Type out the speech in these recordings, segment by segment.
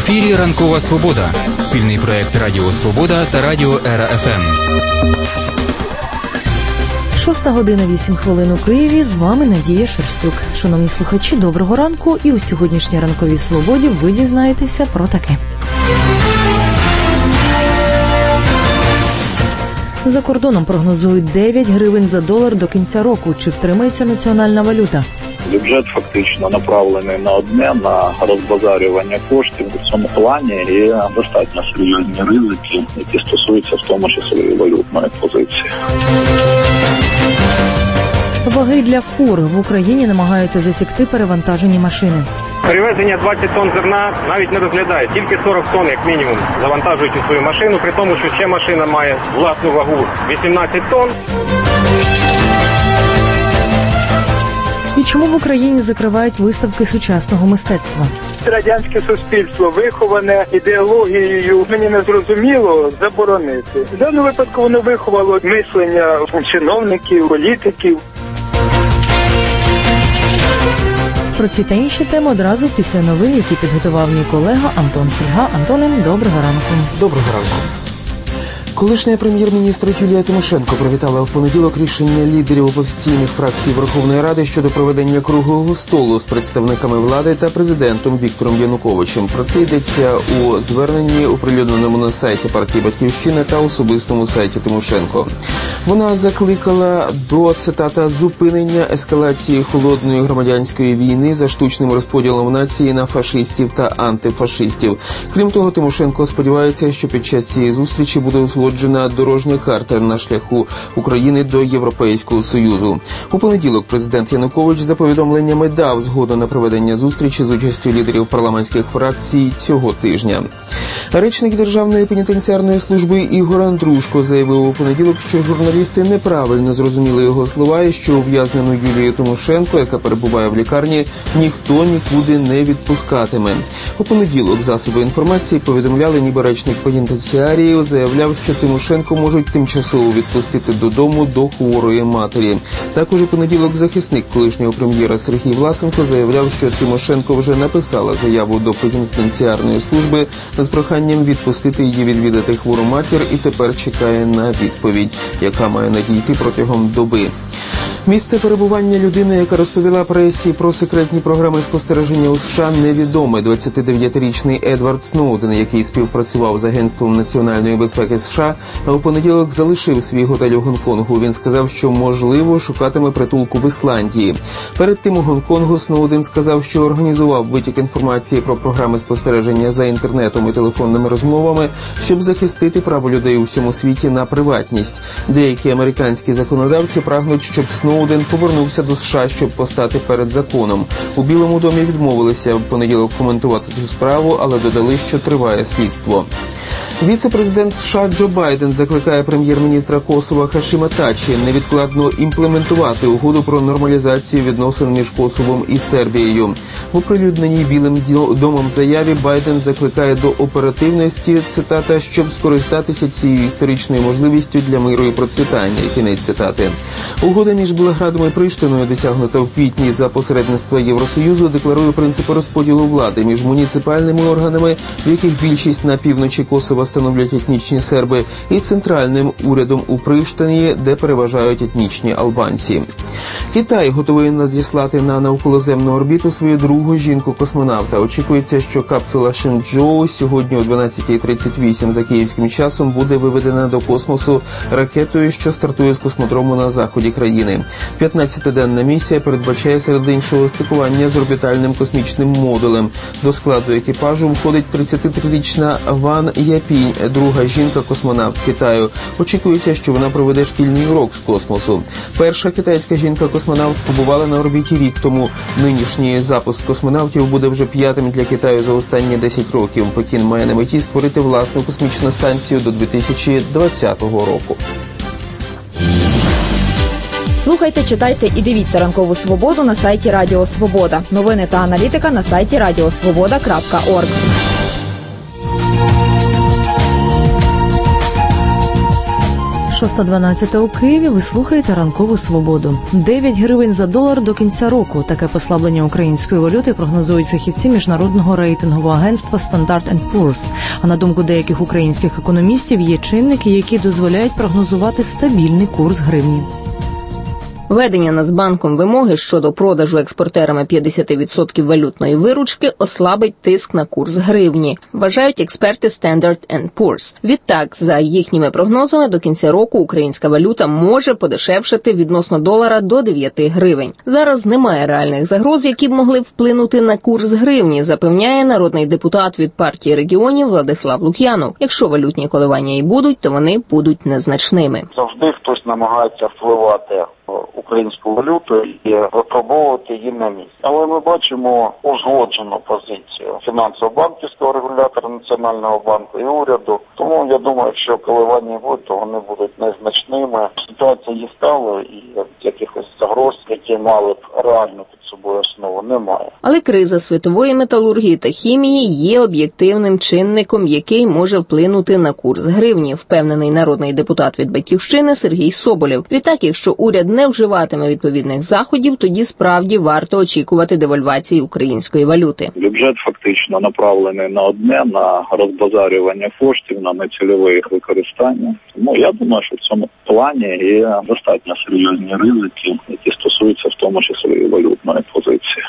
ефірі «Ранкова Свобода» – спільний проєкт Радіо Свобода та Радіо Ера ФМ. 6:08 у Києві. З вами Надія Шерстюк. Шановні слухачі, доброго ранку. І у сьогоднішній «Ранковій Свободі» ви дізнаєтеся про таке. За кордоном прогнозують 9 гривень за долар до кінця року. Чи втримається національна валюта? Бюджет фактично направлений на одне, на розбазарювання коштів у цьому плані, і достатньо серйозні ризики, які стосуються в тому числі валютної позиції. Ваги для фур. В Україні намагаються засікти перевантажені машини. Перевезення 20 тонн зерна навіть не розглядає, тільки 40 тонн, як мінімум, завантажують у свою машину, при тому, що ще машина має власну вагу 18 тонн. І чому в Україні закривають виставки сучасного мистецтва? Радянське суспільство виховане ідеологією, мені не зрозуміло заборонити. В даному випадку воно виховало мислення чиновників, політиків. Про ці та інші теми одразу після новин, які підготував мій колега Антон Сільга. Антоне, доброго ранку. Доброго ранку. Колишня прем'єр-міністр Юлія Тимошенко привітала в понеділок рішення лідерів опозиційних фракцій Верховної Ради щодо проведення круглого столу з представниками влади та президентом Віктором Януковичем. Про це йдеться у зверненні, оприлюдненому на сайті партії «Батьківщина» та особистому сайті Тимошенко. Вона закликала до, цитата, «зупинення ескалації холодної громадянської війни за штучним розподілом нації на фашистів та антифашистів». Крім того, Тимошенко сподівається, що під час цієї зустрічі буде узгоджена дорожня карта на шляху України до Європейського Союзу. У понеділок президент Янукович за повідомленнями дав згоду на проведення зустрічі з участю лідерів парламентських фракцій цього тижня. Речник Державної пенітенціарної служби Ігор Андрушко заявив у понеділок, що журналісти неправильно зрозуміли його слова і що ув'язнену Юлію Тимошенко, яка перебуває в лікарні, ніхто нікуди не відпускатиме. У понеділок засоби інформації повідомляли, ніби речник пенітенціарії заявляв, що Тимошенко можуть тимчасово відпустити додому до хворої матері. Також у понеділок захисник колишнього прем'єра Сергій Власенко заявляв, що Тимошенко вже написала заяву до пенітенціарної служби з проханням відпустити її відвідати хвору матір і тепер чекає на відповідь, яка має надійти протягом доби. Місце перебування людини, яка розповіла пресі про секретні програми спостереження у США, невідоме. 29-річний Едвард Сноуден, який співпрацював з Агентством національної безпеки США, а в понеділок залишив свій готель у Гонконгу. Він сказав, що, можливо, шукатиме притулку в Ісландії. Перед тим у Гонконгу Сноуден сказав, що організував витік інформації про програми спостереження за інтернетом і телефонними розмовами, щоб захистити право людей у всьому світі на приватність. Деякі американські законодавці прагнуть, щоб Сноуден повернувся до США, щоб постати перед законом. У Білому домі відмовилися в понеділок коментувати цю справу, але додали, що триває слідство. Віце-президент США Джо Байден закликає прем'єр-міністра Косова Хашима Тачі невідкладно імплементувати угоду про нормалізацію відносин між Косовом і Сербією. В оприлюдненій Білим домом заяві Байден закликає до оперативності, цитата, щоб скористатися цією історичною можливістю для миру і процвітання, кінець цитати. Угода між Белградом і Приштиною, досягнута в квітні за посередництва Євросоюзу, декларує принципи розподілу влади між муніципальними органами, в яких більшість на півночі Косова становлять етнічні серби, і центральним урядом у Приштині, де переважають етнічні албанці. Китай готовий надіслати на навколоземну орбіту свою другу жінку-космонавта. Очікується, що капсула Шенчжоу сьогодні о 12:38 за київським часом буде виведена до космосу ракетою, що стартує з космодрому на заході країни. 15-денна місія передбачає серед іншого стикування з орбітальним космічним модулем. До складу екіпажу входить 33-річна Ван Япінь, друга жінка-космонавт Китаю. Очікується, що вона проведе шкільний урок з космосу. Перша китайська жінка-космонавт побувала на орбіті рік тому. Нинішній запуск космонавтів буде вже 5-м для Китаю за останні 10 років. Пекін має на меті створити власну космічну станцію до 2020 року. Слухайте, читайте і дивіться «Ранкову Свободу» на сайті Радіо Свобода. Новини та аналітика на сайті radiosvoboda.org. 6:12 у Києві. Ви слухаєте «Ранкову свободу». 9 гривень за долар до кінця року. Таке послаблення української валюти прогнозують фахівці міжнародного рейтингового агентства Standard & Poor's. А на думку деяких українських економістів, є чинники, які дозволяють прогнозувати стабільний курс гривні. Введення Нацбанком вимоги щодо продажу експортерами 50% валютної виручки ослабить тиск на курс гривні, вважають експерти Standard & Poor's. Відтак, за їхніми прогнозами, до кінця року українська валюта може подешевшати відносно долара до 9 гривень. Зараз немає реальних загроз, які б могли вплинути на курс гривні, запевняє народний депутат від партії регіонів Владислав Лук'янов. Якщо валютні коливання і будуть, то вони будуть незначними. Завжди хтось намагається впливати українську валюту і випробовувати її на місці. Але ми бачимо узгоджену позицію фінансово-банківського регулятора Національного банку і уряду. Тому я думаю, якщо коливання будуть, то вони будуть незначними. Ситуація є сталою і якихось загроз, які мали б реально під собою основу, немає. Але криза світової металургії та хімії є об'єктивним чинником, який може вплинути на курс гривні, впевнений народний депутат від «Батьківщини» Сергій Соболєв. Відтак, якщо уряд не вживатиме відповідних заходів, тоді справді варто очікувати девальвації української валюти. Бюджет фактично направлений на одне, на розбазарювання коштів, на нецільове їх використання. Тому я думаю, що в цьому плані є достатньо серйозні ризики, які стосуються в тому числі і валютної позиції.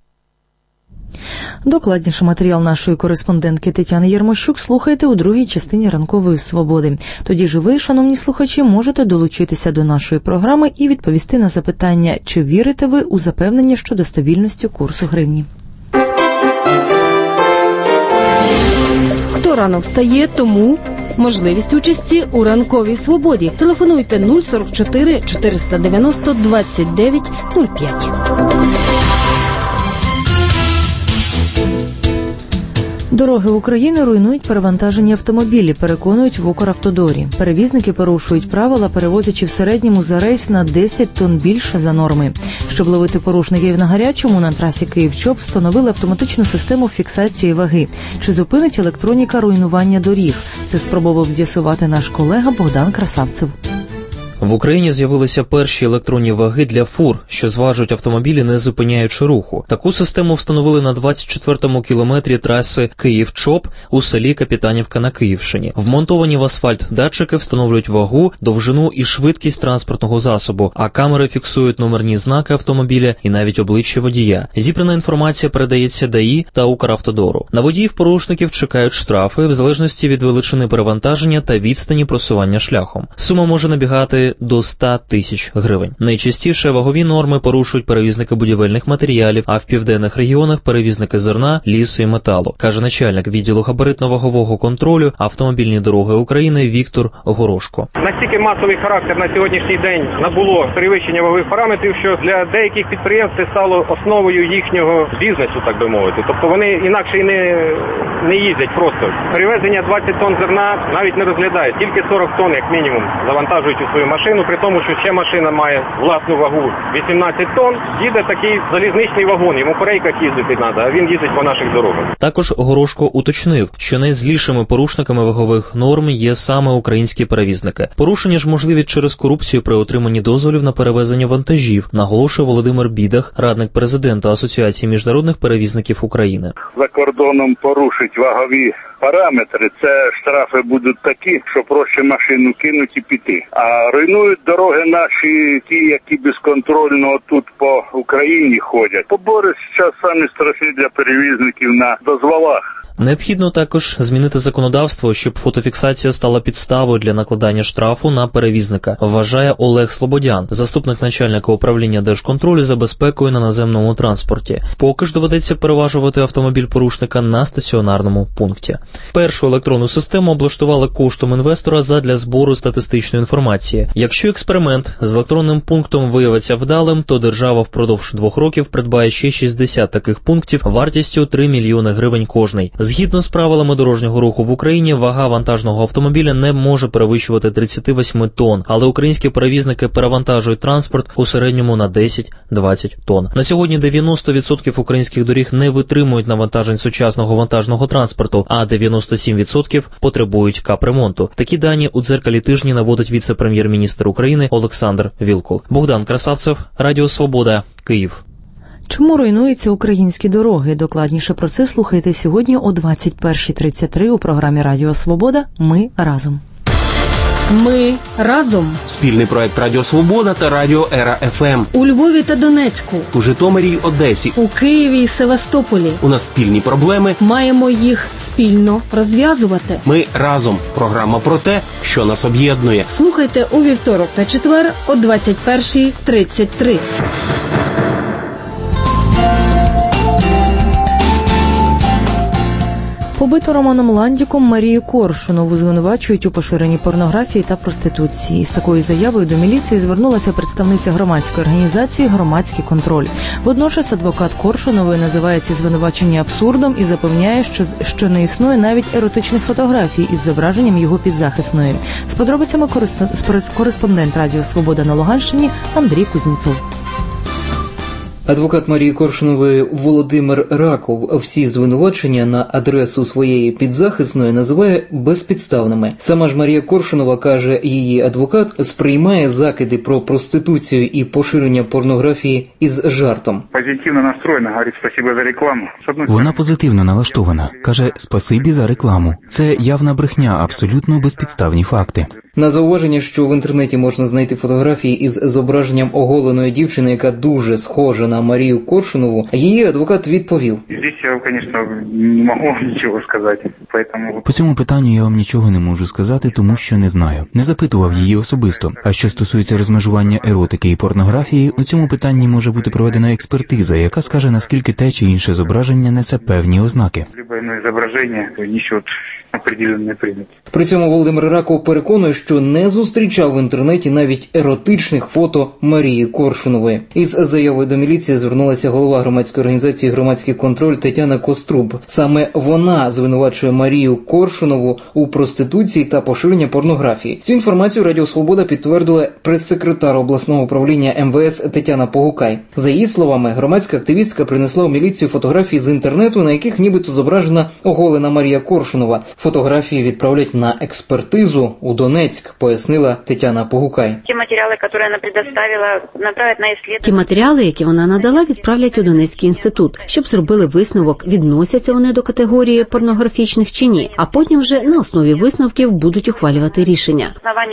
Докладніше матеріал нашої кореспондентки Тетяни Єрмощук слухайте у другій частині «Ранкової свободи». Тоді ж ви, шановні слухачі, можете долучитися до нашої програми і відповісти на запитання, чи вірите ви у запевнення щодо стабільності курсу гривні. Хто рано встає, тому можливість участі у «Ранковій свободі». Телефонуйте 044 490 29 05. Дороги України руйнують перевантажені автомобілі, переконують в Укравтодорі. Перевізники порушують правила, перевозячи в середньому за рейс на 10 тонн більше за норми. Щоб ловити порушників на гарячому, на трасі Київ-Чоп встановили автоматичну систему фіксації ваги. Чи зупинить електроніка руйнування доріг? Це спробував з'ясувати наш колега Богдан Красавцев. В Україні з'явилися перші електронні ваги для фур, що зважують автомобілі, не зупиняючи руху. Таку систему встановили на 24-му кілометрі траси Київ-Чоп у селі Капітанівка на Київщині. Вмонтовані в асфальт датчики встановлюють вагу, довжину і швидкість транспортного засобу, а камери фіксують номерні знаки автомобіля і навіть обличчя водія. Зібрана інформація передається ДАІ та Укравтодору. На водіїв-порушників чекають штрафи в залежності від величини перевантаження та відстані просування шляхом. Сума може набігати до 100 тисяч гривень. Найчастіше вагові норми порушують перевізники будівельних матеріалів, а в південних регіонах перевізники зерна, лісу і металу, каже начальник відділу габаритно-вагового контролю автомобільні дороги України Віктор Горошко. Настільки масовий характер на сьогоднішній день набуло перевищення вагових параметрів, що для деяких підприємств це стало основою їхнього бізнесу, так би мовити. Тобто вони інакше і не їздять просто. Перевезення 20 тонн зерна навіть не розглядають, тільки 40 тонн як мінімум завантажують у свою машину, при тому, що ще машина має власну вагу 18 тонн, їде такий залізничний вагон, йому по рейках їздити треба, а він їздить по наших дорогах. Також Горошко уточнив, що найзлішими порушниками вагових норм є саме українські перевізники. Порушення ж можливі через корупцію при отриманні дозволів на перевезення вантажів, наголошує Володимир Бідах, радник президента Асоціації міжнародних перевізників України. За кордоном порушить вагові параметри, це штрафи будуть такі, що проще машину кинуть і піти. А руйнують дороги наші, ті, які безконтрольно тут по Україні ходять. Побори зараз самі страшні для перевізників на дозволах. Необхідно також змінити законодавство, щоб фотофіксація стала підставою для накладання штрафу на перевізника, вважає Олег Слободян, заступник начальника управління Держконтролю за безпекою на наземному транспорті. Поки ж доведеться переважувати автомобіль порушника на стаціонарному пункті. Першу електронну систему облаштували коштом інвестора задля збору статистичної інформації. Якщо експеримент з електронним пунктом виявиться вдалим, то держава впродовж 2 років придбає ще 60 таких пунктів вартістю 3 мільйони гривень кожний. Згідно з правилами дорожнього руху в Україні, вага вантажного автомобіля не може перевищувати 38 тонн, але українські перевізники перевантажують транспорт у середньому на 10-20 тонн. На сьогодні 90% українських доріг не витримують навантажень сучасного вантажного транспорту, а 97% потребують капремонту. Такі дані у дзеркалі тижні наводить віце-прем'єр-міністр України Олександр Вілкул. Богдан Красавцев, Радіо Свобода, Київ. Чому руйнуються українські дороги? Докладніше про це слухайте сьогодні о 21:33 у програмі Радіо Свобода «Ми разом». Ми разом. Спільний проект Радіо Свобода та Радіо Ера ФМ. У Львові та Донецьку. У Житомирі й Одесі. У Києві і Севастополі. У нас спільні проблеми. Маємо їх спільно розв'язувати. Ми разом. Програма про те, що нас об'єднує. Слухайте у вівторок та четвер о 21:33. Побиту Романом Ландіком Марію Коршунову звинувачують у поширенні порнографії та проституції. З такою заявою до міліції звернулася представниця громадської організації «Громадський контроль». Водночас адвокат Коршунової називає ці звинувачення абсурдом і запевняє, що не існує навіть еротичних фотографій із зображенням його підзахисної. З подробицями кореспондент Радіо Свобода на Луганщині Андрій Кузнєцов. Адвокат Марії Коршунової Володимир Раков всі звинувачення на адресу своєї підзахисної називає безпідставними. Сама ж Марія Коршунова, каже її адвокат, сприймає закиди про проституцію і поширення порнографії із жартом. Позитивно настроєна, говорить спасибо за рекламу. Вона позитивно налаштована, каже спасибі за рекламу. Це явна брехня, абсолютно безпідставні факти. На зауваження, що в інтернеті можна знайти фотографії із зображенням оголеної дівчини, яка дуже схожа на Марію Коршунову, її адвокат відповів. Здесь я, звісно, не можу нічого сказати. По цьому питанню я вам нічого не можу сказати, тому що не знаю. Не запитував її особисто. А що стосується розмежування еротики і порнографії, у цьому питанні може бути проведена експертиза, яка скаже, наскільки те чи інше зображення несе певні ознаки. При цьому Володимир Раков переконує, що не зустрічав в інтернеті навіть еротичних фото Марії Коршунової. Із заявою до міліції звернулася голова громадської організації «Громадський контроль» Тетяна Коструб. Саме вона звинувачує Марію Коршунову у проституції та поширенні порнографії. Цю інформацію Радіо Свобода підтвердила прес-секретар обласного управління МВС Тетяна Погукай. За її словами, громадська активістка принесла у міліцію фотографії з інтернету, на яких нібито зображена оголена Марія Коршунова. Фотографії відправлять на експертизу у Донецьк, пояснила Тетяна Погукай. Ті матеріали, які вона надала, відправлять у Донецький інститут, щоб зробили висновок, відносяться вони до категорії порнографічних чи ні, а потім вже на основі висновків будуть ухвалювати рішення.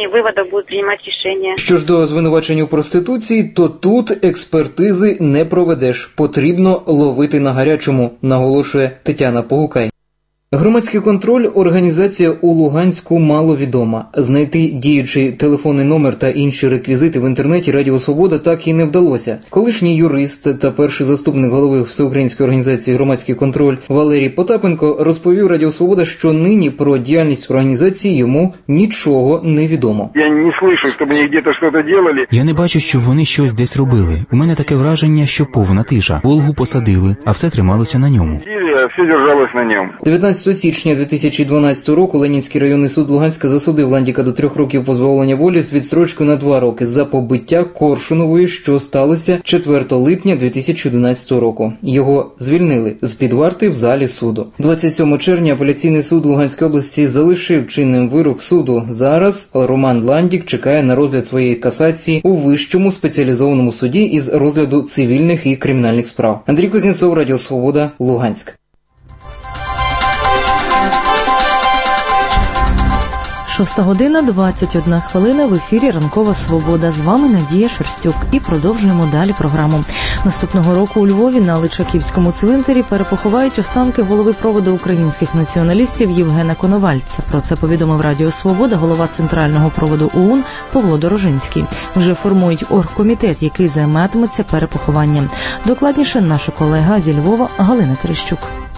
Що ж до звинувачень у проституції, то тут експертизи не проведеш. Потрібно ловити на гарячому, наголошує Тетяна Погукай. Громадський контроль – організація у Луганську маловідома. Знайти діючий телефонний номер та інші реквізити в інтернеті Радіо Свобода так і не вдалося. Колишній юрист та перший заступник голови Всеукраїнської організації «Громадський контроль» Валерій Потапенко розповів Радіо Свобода, що нині про діяльність організації йому нічого не відомо. Я не слышу, щоб вони десь щось робили. Я не бачу, щоб вони щось десь робили. У мене таке враження, що повна тиша. Волгу посадили, а все трималося на ньому. Все держалось на ньому. 19 січня 2012 року Ленінський районний суд Луганська засудив Ландіка до 3 років позбавлення волі з відстрочкою на 2 роки за побиття Коршунової, що сталося 4 липня 2011 року. Його звільнили з-під варти в залі суду. 27 червня апеляційний суд Луганської області залишив чинним вирок суду. Зараз Роман Ландік чекає на розгляд своєї касації у Вищому спеціалізованому суді із розгляду цивільних і кримінальних справ. Андрій Кузнєцов, Радіо Свобода, Луганськ. 6:21 в ефірі «Ранкова Свобода». З вами Надія Шерстюк. І продовжуємо далі програму. Наступного року у Львові на Личаківському цвинтарі перепоховають останки голови проводу українських націоналістів Євгена Коновальця. Про це повідомив Радіо Свобода голова Центрального проводу ОУН Павло Дорожинський. Вже формують оргкомітет, який займатиметься перепохованням. Докладніше наша колега зі Львова Галина Терещук.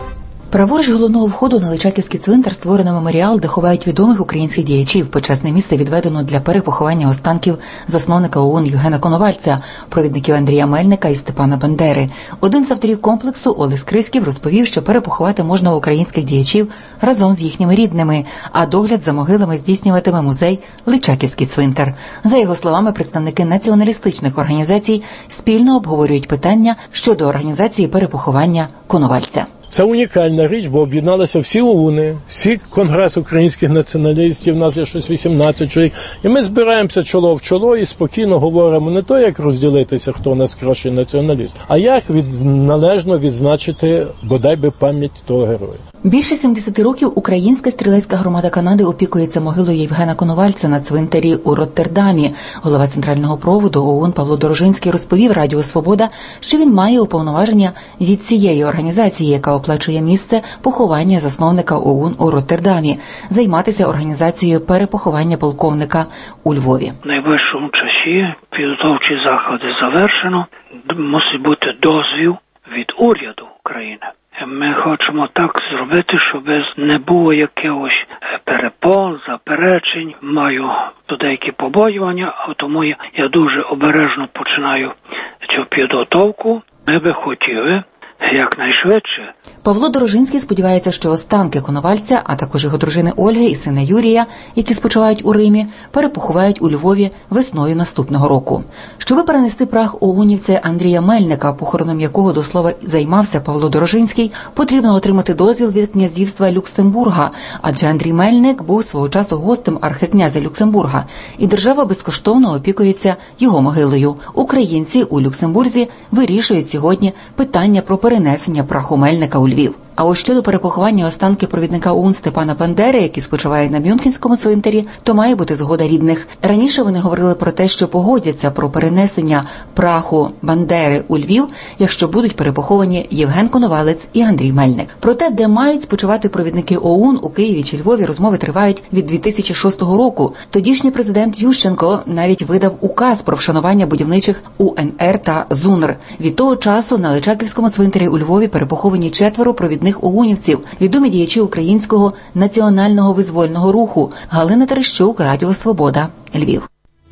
Праворуч головного входу на Личаківський цвинтар створено меморіал, де ховають відомих українських діячів. Почесне місце відведено для перепоховання останків засновника ОУН Євгена Коновальця, провідників Андрія Мельника і Степана Бандери. Один з авторів комплексу, Олег Скризьків, розповів, що перепоховати можна українських діячів разом з їхніми рідними, а догляд за могилами здійснюватиме музей Личаківський цвинтар. За його словами, представники націоналістичних організацій спільно обговорюють питання щодо організації перепоховання Коновальця. Це унікальна річ, бо об'єдналися всі ОУНи, всі конгрес українських націоналістів, у нас є щось 18 чоловік, і ми збираємося чоло в чоло і спокійно говоримо не то, як розділитися, хто у нас кращий націоналіст, а як належно відзначити, бодай би, пам'ять того героя. Більше 70 років українська стрілецька громада Канади опікується могилою Євгена Коновальця на цвинтарі у Роттердамі. Голова центрального проводу ОУН Павло Дорожинський розповів Радіо Свобода, що він має уповноваження від цієї організації, яка оплачує місце поховання засновника ОУН у Роттердамі, займатися організацією перепоховання полковника у Львові. В найближчому часі підготовчі заходи завершено. Мусить бути дозвіл від уряду України. Ми хочемо так зробити, щоб не було якихось перепон, заперечень. Маю то деякі побоювання, а тому я дуже обережно починаю цю підготовку. Ми би хотіли якнайшвидше. Павло Дорожинський сподівається, що останки Коновальця, а також його дружини Ольги і сина Юрія, які спочивають у Римі, перепоховають у Львові весною наступного року. Щоби перенести прах оунівця Андрія Мельника, похороном якого, до слова, займався Павло Дорожинський, потрібно отримати дозвіл від князівства Люксембурга, адже Андрій Мельник був свого часу гостем архикнязя Люксембурга, і держава безкоштовно опікується його могилою. Українці у Люксембурзі вирішують сьогодні питання про перенесення праху Мельника у Львів. А ось щодо перепоховання останків провідника ОУН Степана Бандери, який спочиває на Мюнхенському цвинтарі, то має бути згода рідних. Раніше вони говорили про те, що погодяться про перенесення праху Бандери у Львів, якщо будуть перепоховані Євген Коновалець і Андрій Мельник. Проте, де мають спочивати провідники ОУН у Києві чи Львові, розмови тривають від 2006 року. Тодішній президент Ющенко навіть видав указ про вшанування будівничих УНР та ЗУНР. Від того часу на Личаківському цвинтарі у Львові перепоховані 4 провідних оунівців, відомі діячі українського національного визвольного руху. Галина Терещук, Радіо Свобода, Львів.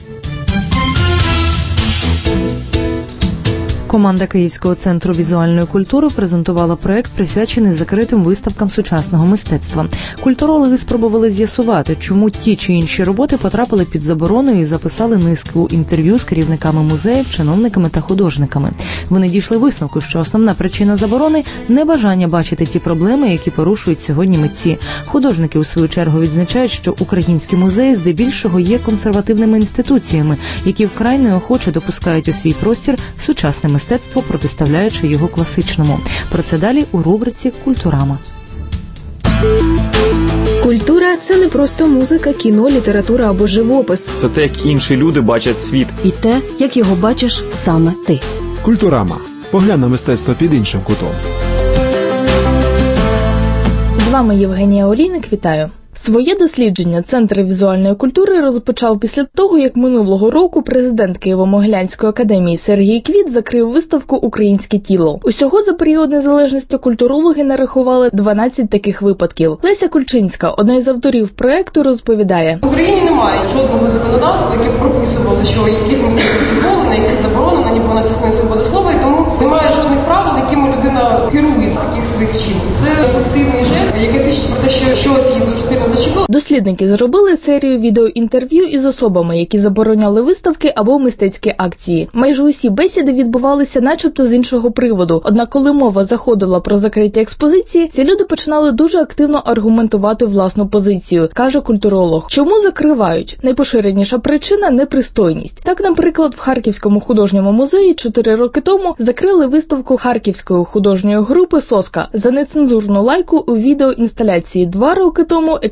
Команда Київського центру візуальної культури презентувала проект, присвячений закритим виставкам сучасного мистецтва. Культурологи спробували з'ясувати, чому ті чи інші роботи потрапили під заборону, і записали низку інтерв'ю з керівниками музеїв, чиновниками та художниками. Вони дійшли висновку, що основна причина заборони – небажання бачити ті проблеми, які порушують сьогодні митці. Художники, у свою чергу, відзначають, що українські музеї здебільшого є консервативними інституціями, які вкрай неохоче допускають у свій простір сучасне мистецтво, протиставляючи його класичному. Про це далі у рубриці «Культурама». Культура – це не просто музика, кіно, література або живопис. Це те, як інші люди бачать світ. І те, як його бачиш саме ти. Культурама. Поглянь на мистецтво під іншим кутом. З вами Євгенія Олійник, вітаю. Своє дослідження Центр візуальної культури розпочав після того, як минулого року президент Києво-Могилянської академії Сергій Квіт закрив виставку «Українське тіло». Усього за період незалежності культурологи нарахували 12 таких випадків. Леся Кульчинська, одна із авторів проекту, розповідає. В Україні немає жодного законодавства, яке б прописувало, що якісь мистецтво дозволено, якісь заборонено, ніби у нас існує свобода слова, і тому немає жодних правил, якими людина керує з таких своїх вчинків. Це ефективний жест, який свідчить про те, що щось її дуже сильно зачепило. Дослідники зробили серію відеоінтерв'ю із особами, які забороняли виставки або мистецькі акції. Майже усі бесіди відбувалися начебто з іншого приводу. Однак, коли мова заходила про закриті експозиції, ці люди починали дуже активно аргументувати власну позицію, каже культуролог. Чому закривають? Найпоширеніша причина – непристойність. Так, наприклад, в Харківському художньому музеї 4 роки тому закрили виставку Харківської художньої групи «Соска» за нецензурну лайку у відеоінсталяції. 2 роки тому експозицію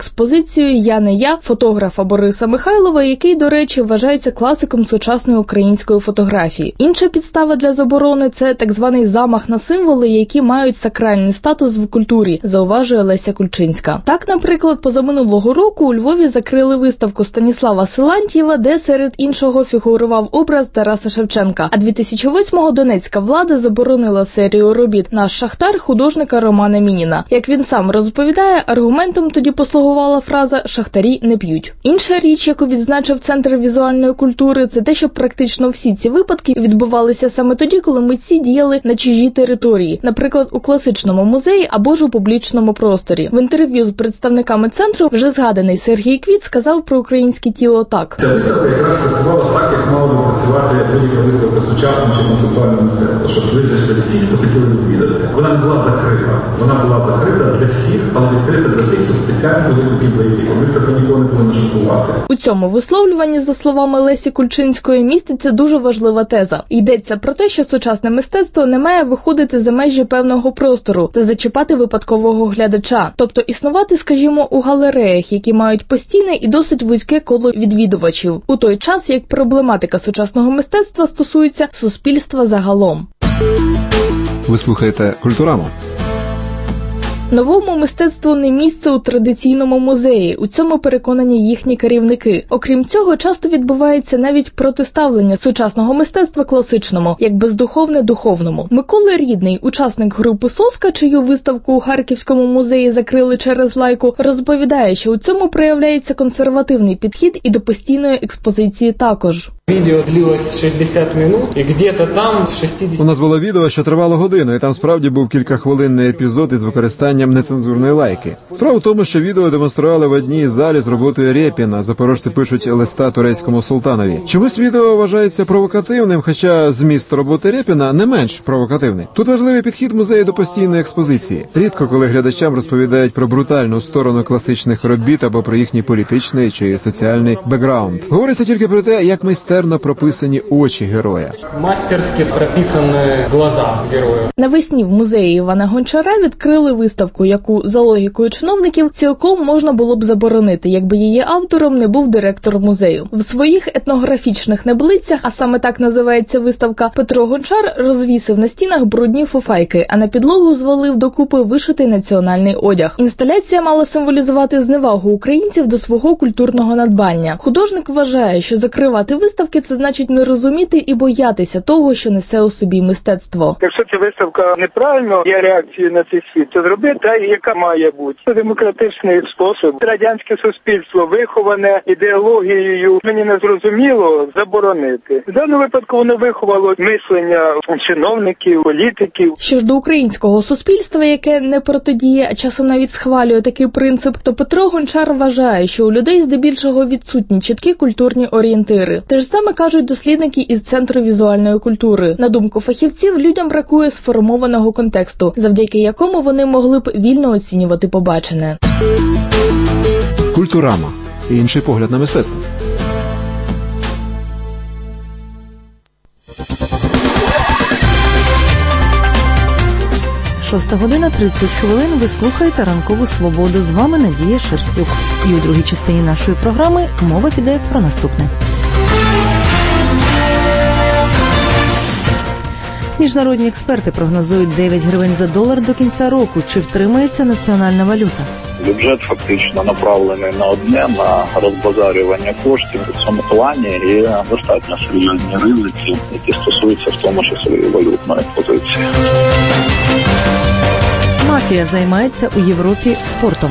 інсталяцією «Я не я» фотографа Бориса Михайлова, який, до речі, вважається класиком сучасної української фотографії. Інша підстава для заборони – це так званий замах на символи, які мають сакральний статус в культурі, зауважує Леся Кульчинська. Так, наприклад, позаминулого року у Львові закрили виставку Станіслава Силантьєва, де серед іншого фігурував образ Тараса Шевченка. А 2008-го донецька влада заборонила серію робіт «Наш шахтар» художника Романа Мініна. Як він сам розповідає, аргументом тоді послугувала фраза «шахтарі не п'ють». Інша річ, яку відзначив Центр візуальної культури, це те, що практично всі ці випадки відбувалися саме тоді, коли митці діяли на чужій території, наприклад, у класичному музеї або ж у публічному просторі. В інтерв'ю з представниками центру вже згаданий Сергій Квіт сказав про українське тіло так. Ця виставка якраз працювала так, як мала би працювати будь-яка виставка сучасного чи концептуального мистецтва, щоб ви зайшли всі, хто хотіли відвідати. Вона не була закрита. Вона була закрита для всіх, але відкрита для тих, хто спеціально хотів зайти. Виставка нікого не повинна шокувати. У цьому висловлюванні, за словами Лесі Кульчинської, міститься дуже важлива теза. Йдеться про те, що сучасне мистецтво не має виходити за межі певного простору та зачіпати випадкового глядача. Тобто існувати, скажімо, у галереях, які мають постійне і досить вузьке коло відвідувачів. У той час, як проблематика сучасного мистецтва стосується суспільства загалом. Ви слухаєте «Культураму». Новому мистецтву не місце у традиційному музеї, у цьому переконані їхні керівники. Окрім цього, часто відбувається навіть протиставлення сучасного мистецтва класичному, як бездуховне духовному. Микола Рідний, учасник групи «Соска», чию виставку у Харківському музеї закрили через лайку, розповідає, що у цьому проявляється консервативний підхід і до постійної експозиції також. Відео длилось 60 минут, і где-то там в 60... У нас було відео, що тривало годину, і там справді був кількахвилинний епізод із використанням нецензурної лайки. Справа в тому, що відео демонстрували в одній залі з роботою Рєпіна. Запорожці пишуть листа турецькому султанові. Чомусь відео вважається провокативним, хоча зміст роботи Рєпіна не менш провокативний. Тут важливий підхід музею до постійної експозиції. Рідко, коли глядачам розповідають про брутальну сторону класичних робіт або про їхній політичний чи соціальний бекграунд. Говориться тільки про те, як майстерно прописані очі героя. Мастерськи прописані глаза героя. Навесні в музеї Івана Гончара відкрили виставку, яку, за логікою чиновників, цілком можна було б заборонити, якби її автором не був директор музею. В своїх етнографічних небилицях, а саме так називається виставка, Петро Гончар розвісив на стінах брудні фуфайки, а на підлогу звалив докупи вишитий національний одяг. Інсталяція мала символізувати зневагу українців до свого культурного надбання. Художник вважає, що закривати виставки – це значить не розуміти і боятися того, що несе у собі мистецтво. Якщо ця виставка неправильно є реакцією на цей світ, то зробити та, яка має бути. Це демократичний спосіб. Радянське суспільство виховане ідеологією, мені не зрозуміло, заборонити. В даному випадку воно виховало мислення чиновників, політиків. Що ж до українського суспільства, яке не протидіє, а часом навіть схвалює такий принцип, то Петро Гончар вважає, що у людей здебільшого відсутні чіткі культурні орієнтири. Те ж саме кажуть дослідники із Центру візуальної культури. На думку фахівців, людям бракує сформованого контексту, завдяки якому вони могли б вільно оцінювати побачене. «Культурама» – інший погляд на мистецтво. Шоста година 30 хвилин. Ви слухаєте «Ранкову свободу». З вами Надія Шерстюк. І у другій частині нашої програми мова піде про наступне. Міжнародні експерти прогнозують 9 гривень за долар до кінця року. Чи втримається національна валюта? Бюджет фактично направлений на одне, на розбазарювання коштів у цьому плані і достатньо серйозні ризики, які стосуються в тому числі валютної позиції. Мафія займається у Європі спортом.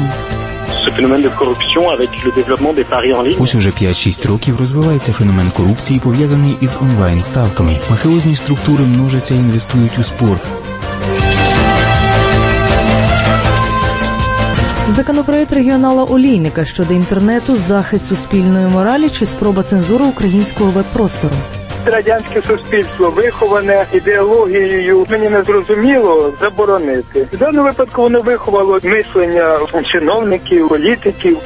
Ось уже 5-6 років розвивається феномен корупції, пов'язаний із онлайн-ставками. Мафіозні структури множаться і інвестують у спорт. Законопроект регіонала Олійника щодо інтернету, захист суспільної моралі чи спроба цензури українського веб-простору. Радянське суспільство виховане ідеологією, мені не зрозуміло, заборонити. В даному випадку воно виховало мислення чиновників, політиків.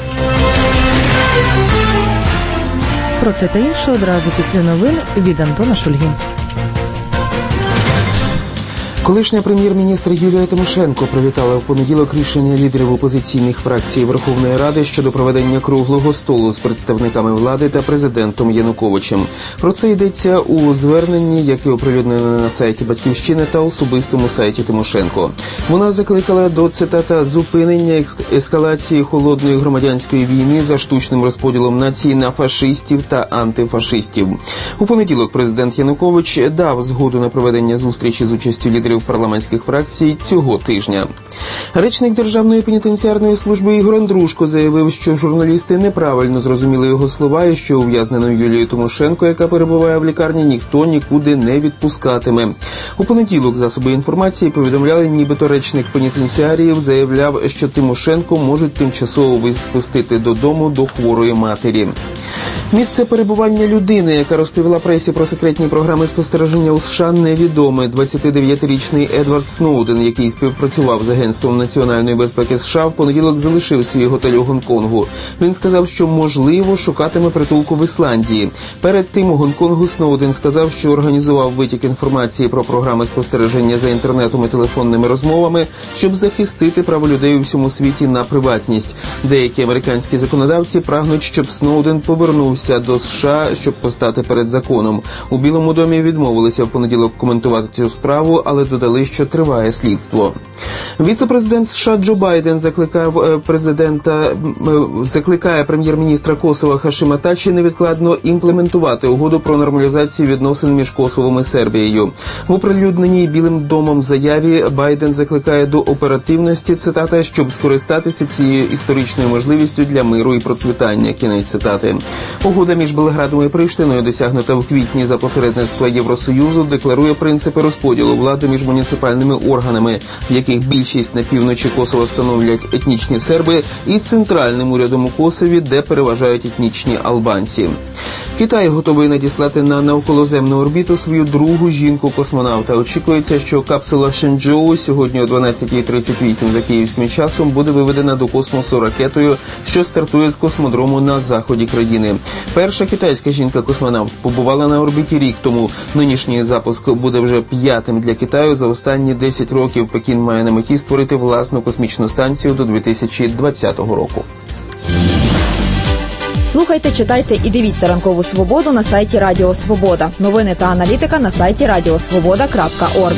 Про це та інше одразу після новин від Антона Шульги. Колишня прем'єр-міністр Юлія Тимошенко привітала в понеділок рішення лідерів опозиційних фракцій Верховної Ради щодо проведення круглого столу з представниками влади та президентом Януковичем. Про це йдеться у зверненні, яке оприлюднено на сайті «Батьківщини» та особистому сайті Тимошенко. Вона закликала до, цитата, «зупинення ескалації холодної громадянської війни за штучним розподілом нації на фашистів та антифашистів». У понеділок президент Янукович дав згоду на проведення зустрічі з участю лідерів парламентських фракцій цього тижня. Речник Державної пенітенціарної служби Ігор Андрушко заявив, що журналісти неправильно зрозуміли його слова і що ув'язнену Юлію Тимошенко, яка перебуває в лікарні, ніхто нікуди не відпускатиме. У понеділок засоби інформації повідомляли, нібито речник пенітенціаріїв заявляв, що Тимошенко можуть тимчасово відпустити додому до хворої матері. Місце перебування людини, яка розповіла пресі про секретні програми спостереження у США, невідоме. 29-річний Едвард Сноуден, який співпрацював з Агентством національної безпеки США, в понеділок залишив свій готель у Гонконгу. Він сказав, що, можливо, шукатиме притулку в Ісландії. Перед тим у Гонконгу Сноуден сказав, що організував витік інформації про програми спостереження за інтернетом і телефонними розмовами, щоб захистити право людей у всьому світі на приватність. Деякі американські законодавці прагнуть, щоб Сноуден повернувся до США, щоб постати перед законом. У Білому домі відмовилися в понеділок коментувати цю справу, але додали, що триває слідство. Віце-президент США Джо Байден закликає прем'єр-міністра Косова Хашима Тачі невідкладно імплементувати угоду про нормалізацію відносин між Косовом і Сербією. В оприлюдненій Білим домом заяві Байден закликає до оперативності, цитата, щоб скористатися цією історичною можливістю для миру і процвітання, кінець цитати. Угода між Белградом і Приштиною, досягнута в квітні за посередництва Євросоюзу, декларує принципи розподілу влади між муніципальними органами, в яких більшість на півночі Косова становлять етнічні серби, і центральним урядом у Косові, де переважають етнічні албанці. Китай готовий надіслати на навколоземну орбіту свою другу жінку-космонавта. Очікується, що капсула Шенчжоу сьогодні о 12:38 за київським часом буде виведена до космосу ракетою, що стартує з космодрому на заході країни. Перша китайська жінка-космонавт побувала на орбіті рік тому. Нинішній запуск буде вже 5-м для Китаю за останні 10 років. Пекін має на меті створити власну космічну станцію до 2020 року. Слухайте, читайте і дивіться «Ранкову свободу» на сайті Радіо Свобода. Новини та аналітика на сайті radiosvoboda.org.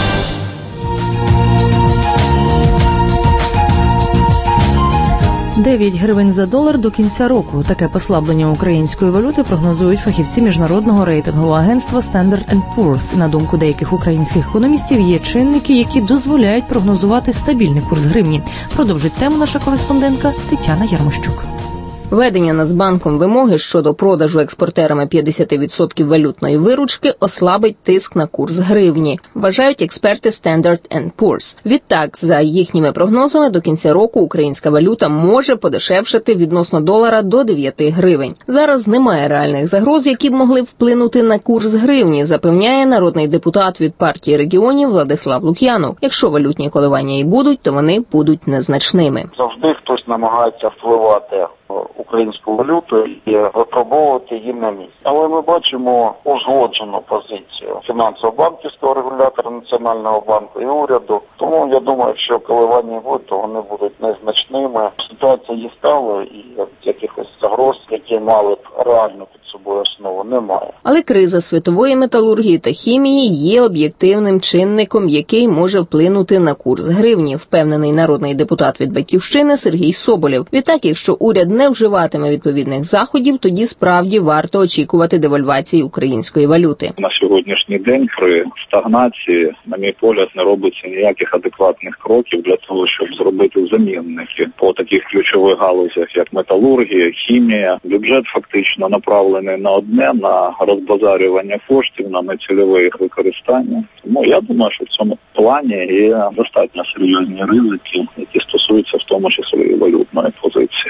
9 гривень за долар до кінця року. Таке послаблення української валюти прогнозують фахівці міжнародного рейтингового агентства Standard & Poor's. На думку деяких українських економістів, є чинники, які дозволяють прогнозувати стабільний курс гривні. Продовжить тему наша кореспондентка Тетяна Ярмощук. Введення Нацбанком вимоги щодо продажу експортерами 50% валютної виручки ослабить тиск на курс гривні, вважають експерти Standard & Poor's. Відтак, за їхніми прогнозами, до кінця року українська валюта може подешевшати відносно долара до 9 гривень. Зараз немає реальних загроз, які б могли вплинути на курс гривні, запевняє народний депутат від партії регіонів Владислав Лук'янов. Якщо валютні коливання і будуть, то вони будуть незначними. Завжди хтось намагається впливати українську валюту і випробовувати її на місці. Але ми бачимо узгоджену позицію фінансово-банківського регулятора Національного банку і уряду. Тому я думаю, що коливання будуть, то вони будуть незначними. Ситуація є сталою і якихось загроз, які мали б реально під собою основу, немає. Але криза світової металургії та хімії є об'єктивним чинником, який може вплинути на курс гривні, впевнений народний депутат від «Батьківщини» Сергій Соболєв. Відтак, якщо уряд не вживатиме відповідних заходів, тоді справді варто очікувати девальвації української валюти. На сьогоднішній день при стагнації, на мій погляд, не робиться ніяких адекватних кроків для того, щоб зробити замінники по таких ключових галузях, як металургія, хімія. Бюджет фактично направлений на одне, на розбазарювання коштів, на нецільове їх використання. Тому я думаю, що в цьому плані є достатньо серйозні ризики, які стосуються в тому числі і валютної позиції.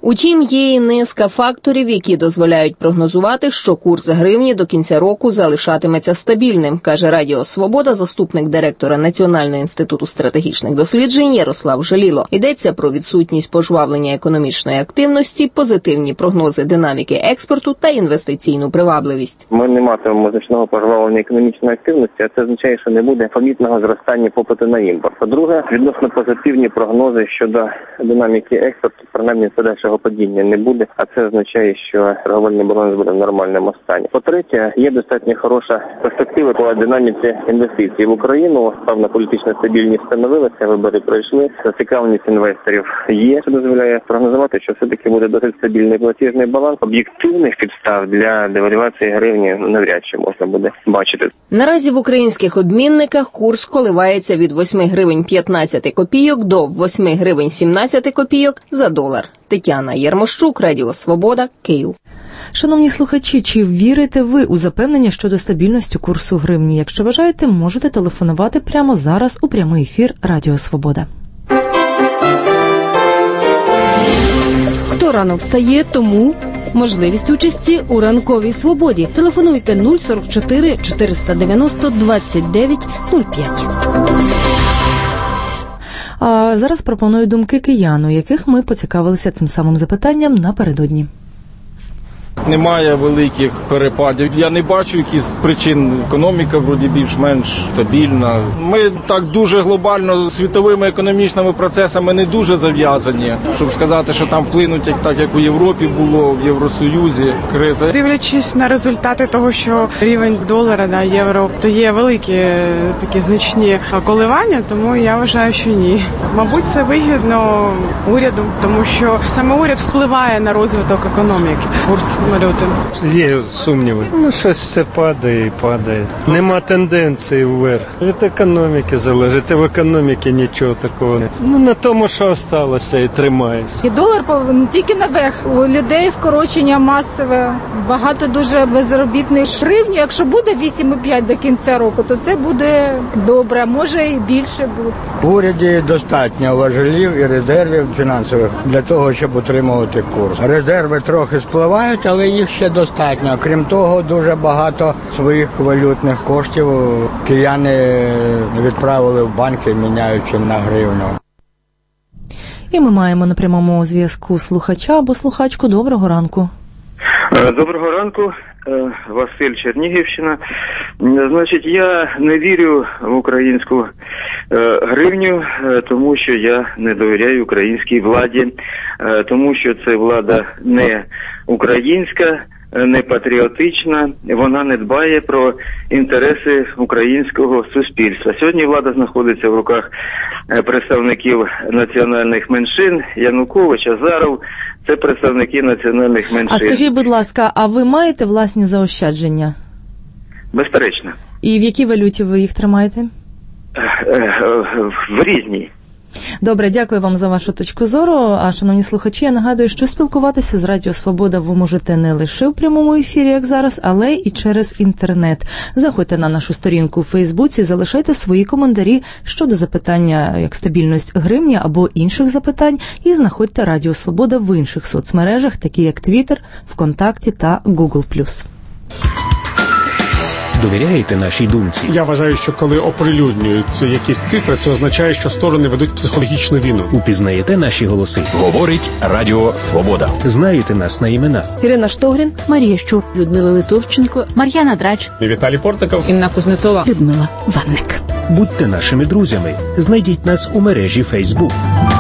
Утім, є і низка факторів, які дозволяють прогнозувати, що курс гривні до кінця року залишатиметься стабільним, каже Радіо Свобода заступник директора Національного інституту стратегічних досліджень Ярослав Жаліло. Йдеться про відсутність пожвавлення економічної активності, позитивні прогнози динаміки експорту та інвестиційну привабливість. Ми не матимемо значного пожвавлення економічної активності, а це означає, що не буде помітного зростання попиту на імпорт. По-друге, відносно позитивні прогнози щодо динаміки експорту, принаймні подальшого падіння не буде, а це означає, що торговельний баланс буде в нормальному стані. По-третє, є достатньо хороша перспектива по динаміці інвестицій в Україну. Певна політична стабільність встановилася, вибори пройшли, зацікавленість інвесторів є, що дозволяє прогнозувати, що все-таки буде досить стабільний платіжний баланс. Об'єктивних підстав для девальвації гривні навряд чи можна буде бачити. Наразі в українських обмінниках курс коливається від 8 гривень 15 копійок до 8 гривень 17 копійок за долар. Тетяна Єрмощук, Радіо Свобода, Київ. Шановні слухачі, чи вірите ви у запевнення щодо стабільності курсу гривні? Якщо бажаєте, можете телефонувати прямо зараз у прямий ефір Радіо Свобода. Хто рано встає, тому можливість участі у ранковій свободі. Телефонуйте 044 490 29 05. А зараз пропоную думки киян, у яких ми поцікавилися цим самим запитанням напередодні. Немає великих перепадів. Я не бачу якихось причин. Економіка вроді більш-менш стабільна. Ми так дуже глобально світовими економічними процесами не дуже зав'язані, щоб сказати, що там вплинуть так, як у Європі було, в Євросоюзі криза. Дивлячись на результати того, що рівень долара на євро, то є великі такі значні коливання, тому я вважаю, що ні. Мабуть, це вигідно уряду, тому що саме уряд впливає на розвиток економіки. Курс валюти. Є сумніви. Щось все падає і падає. Нема тенденції вверх. Від економіки залежить, в економіки нічого такого не. На тому, що залишилося, і тримається. І долар повинен тільки наверх. У людей скорочення масове, багато дуже безробітних. Гривню, якщо буде 8,5 до кінця року, то це буде добре, може і більше буде. В уряді достатньо важелів і резервів фінансових для того, щоб утримувати курс. Резерви трохи спливають, але їх ще достатньо. Крім того, дуже багато своїх валютних коштів кияни відправили в банки, міняючи на гривню. І ми маємо на прямому зв'язку слухача або слухачку. Доброго ранку. Доброго ранку. Василь, Чернігівщина. Значить, я не вірю в українську гривню, тому що я не довіряю українській владі, тому що це влада не українська, не патріотична, вона не дбає про інтереси українського суспільства. Сьогодні влада знаходиться в руках представників національних меншин, Янукович, Азаров. Це представники національних меншин. А скажіть, будь ласка, а ви маєте власні заощадження? Безперечно. І в якій валюті ви їх тримаєте? В різній. Добре, дякую вам за вашу точку зору. А, шановні слухачі, я нагадую, що спілкуватися з Радіо Свобода ви можете не лише в прямому ефірі, як зараз, але і через інтернет. Заходьте на нашу сторінку у Фейсбуці, залишайте свої коментарі щодо запитання, як стабільність гривні або інших запитань, і знаходьте Радіо Свобода в інших соцмережах, такі як Twitter, ВКонтакті та Google+. Довіряєте нашій думці? Я вважаю, що коли оприлюднюються якісь цифри, це означає, що сторони ведуть психологічну війну. Упізнаєте наші голоси? Говорить Радіо Свобода. Знаєте нас на імена? Ірина Штогрін, Марія Щур, Людмила Литовченко, Мар'яна Драч, Віталій Портников, Інна Кузнецова, Людмила Ванник. Будьте нашими друзями. Знайдіть нас у мережі Facebook.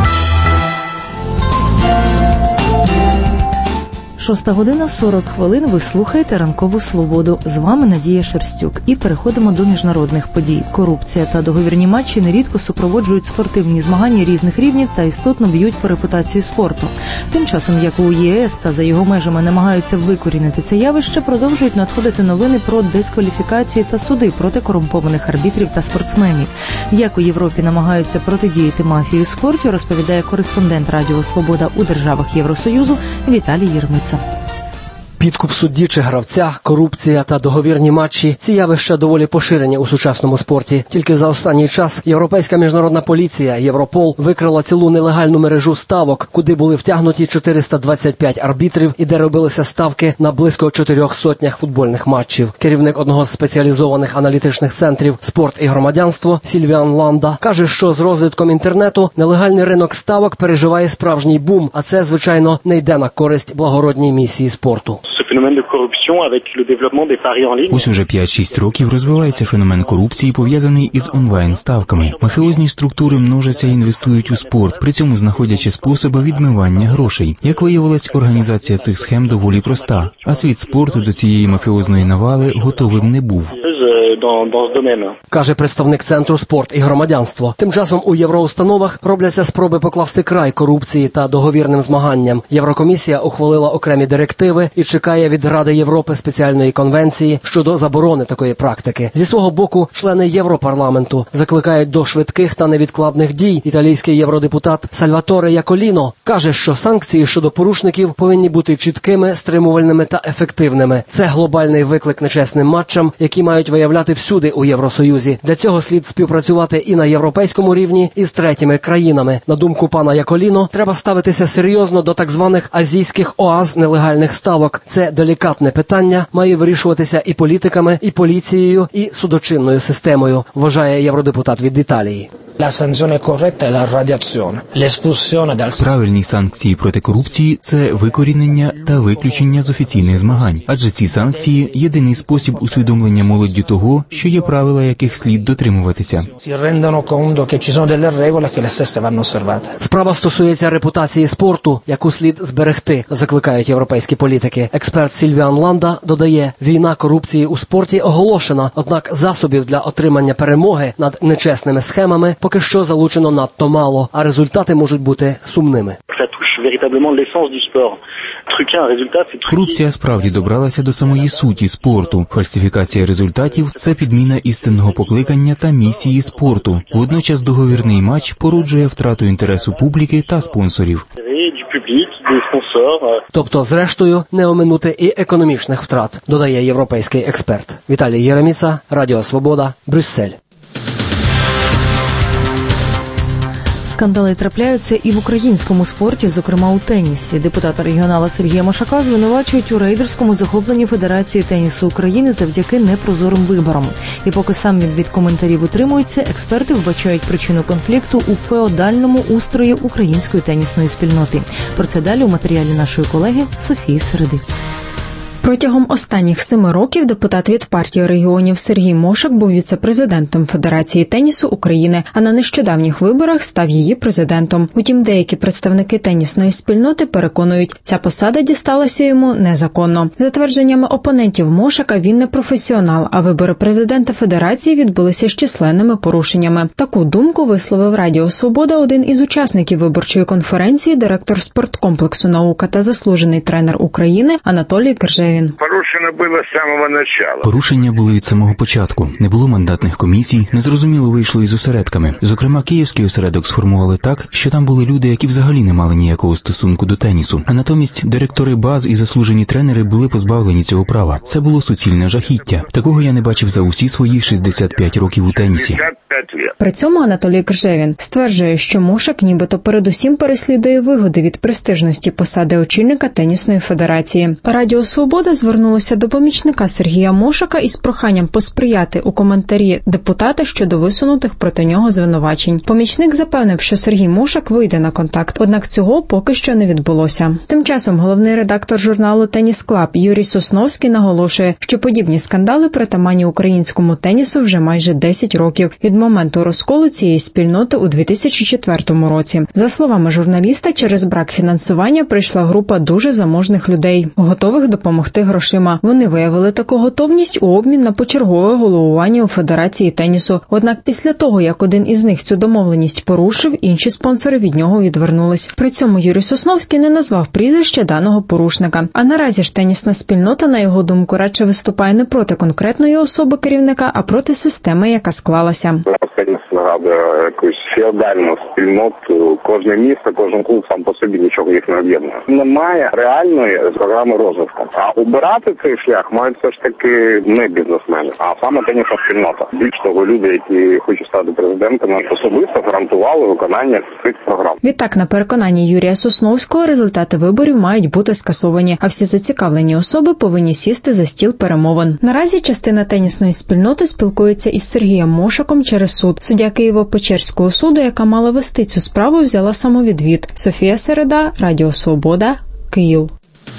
6:40. Ви слухаєте «Ранкову свободу». З вами Надія Шерстюк. І переходимо до міжнародних подій. Корупція та договірні матчі нерідко супроводжують спортивні змагання різних рівнів та істотно б'ють по репутації спорту. Тим часом, як у ЄС та за його межами намагаються викорінити це явище, продовжують надходити новини про дискваліфікації та суди проти корумпованих арбітрів та спортсменів. Як у Європі намагаються протидіяти мафії у спорті, розповідає кореспондент Радіо Свобода у державах Євросоюзу Віталій Єрмиця. Підкуп судді чи гравця, корупція та договірні матчі – ці явища доволі поширені у сучасному спорті. Тільки за останній час Європейська міжнародна поліція Європол викрила цілу нелегальну мережу ставок, куди були втягнуті 425 арбітрів і де робилися ставки на близько 400 футбольних матчів. Керівник одного з спеціалізованих аналітичних центрів «Спорт і громадянство» Сільвіан Ланда каже, що з розвитком інтернету нелегальний ринок ставок переживає справжній бум, а це, звичайно, не йде на користь благородній місії спорту. Ось уже 5-6 років розвивається феномен корупції, пов'язаний із онлайн-ставками. Мафіозні структури множаться і інвестують у спорт, при цьому знаходячи способи відмивання грошей. Як виявилось, організація цих схем доволі проста, а світ спорту до цієї мафіозної навали готовим не був. Каже представник Центру «Спорт і громадянство». Тим часом у євроустановах робляться спроби покласти край корупції та договірним змаганням. Єврокомісія ухвалила окремі директиви і чекає від Ради Європи спеціальної конвенції щодо заборони такої практики. Зі свого боку, члени Європарламенту закликають до швидких та невідкладних дій. Італійський євродепутат Сальваторе Яколіно каже, що санкції щодо порушників повинні бути чіткими, стримувальними та ефективними. Це глобальний виклик нечесним матчам, які мають виявляти всюди у Євросоюзі. Для цього слід співпрацювати і на європейському рівні, і з третіми країнами. На думку пана Яколіно, треба ставитися серйозно до так званих азійських оаз нелегальних ставок. Це делікатне питання, має вирішуватися і політиками, і поліцією, і судочинною системою, вважає євродепутат від Італії. Правильні санкції проти корупції – це викорінення та виключення з офіційних змагань. Адже ці санкції – єдиний спосіб усвідомлення молоддю того, що є правила, яких слід дотримуватися. Справа стосується репутації спорту, яку слід зберегти, закликають європейські політики. Експерт Сільвіан Ланда додає, війна корупції у спорті оголошена, однак засобів для отримання перемоги над нечесними схемами поки що залучено надто мало, а результати можуть бути сумними. Корупція справді добралася до самої суті спорту. Фальсифікація результатів – це підміна істинного покликання та місії спорту. Водночас договірний матч породжує втрату інтересу публіки та спонсорів. Тобто, зрештою, не оминути і економічних втрат, додає європейський експерт. Віталій Єреміца, Радіо Свобода, Брюссель. Скандали трапляються і в українському спорті, зокрема у тенісі. Депутата регіонала Сергія Мошака звинувачують у рейдерському захопленні Федерації тенісу України завдяки непрозорим виборам. І поки сам він від коментарів утримується, експерти вбачають причину конфлікту у феодальному устрої української тенісної спільноти. Про це далі у матеріалі нашої колеги Софії Середи. Протягом останніх 7 років депутат від партії регіонів Сергій Мошак був віце-президентом Федерації тенісу України, а на нещодавніх виборах став її президентом. Утім, деякі представники тенісної спільноти переконують, ця посада дісталася йому незаконно. За твердженнями опонентів Мошака, він не професіонал, а вибори президента Федерації відбулися з численними порушеннями. Таку думку висловив Радіо Свобода один із учасників виборчої конференції, директор спорткомплексу «Наука» та заслужений тренер України Анатолій Кержевін. Порушення були від самого початку. Не було мандатних комісій, незрозуміло вийшло із осередками. Зокрема, київський осередок сформували так, що там були люди, які взагалі не мали ніякого стосунку до тенісу. А натомість директори баз і заслужені тренери були позбавлені цього права. Це було суцільне жахіття. Такого я не бачив за усі свої 65 років у тенісі. При цьому Анатолій Кержевін стверджує, що Мошак нібито передусім переслідує вигоди від престижності посади очільника тенісної федерації. Радіо Свобода звернулося до помічника Сергія Мошака із проханням посприяти у коментарі депутата щодо висунутих проти нього звинувачень. Помічник запевнив, що Сергій Мошак вийде на контакт, однак цього поки що не відбулося. Тим часом головний редактор журналу «Теніс Клаб» Юрій Сосновський наголошує, що подібні скандали притаманні українському тенісу вже майже 10 років від моменту розколу цієї спільноти у 2004 році. За словами журналіста, через брак фінансування прийшла група дуже заможних людей, готових допомогти грошима. Вони виявили таку готовність у обмін на почергове головування у Федерації тенісу. Однак після того, як один із них цю домовленість порушив, інші спонсори від нього відвернулись. При цьому Юрій Сосновський не назвав прізвище даного порушника. А наразі ж тенісна спільнота, на його думку, радше виступає не проти конкретної особи керівника, а проти системи, яка склалася. нагадує якусь феодальну спільноту. Кожне місто, кожен клуб сам по собі нічого їх не об'єднує. Немає реальної програми розвитку. А обирати цей шлях мають все ж таки не бізнесмени, а саме тенісна спільнота. Більш того, люди, які хочуть стати президентами, особисто гарантували виконання цих програм. Відтак, на переконанні Юрія Сосновського, результати виборів мають бути скасовані, а всі зацікавлені особи повинні сісти за стіл перемовин. Наразі частина тенісної спільноти спілкується із Сергієм Мошаком через суд. Суддя Києво-Печерського суду, яка мала вести цю справу, взяла самовідвід. Софія Середа, Радіо Свобода, Київ.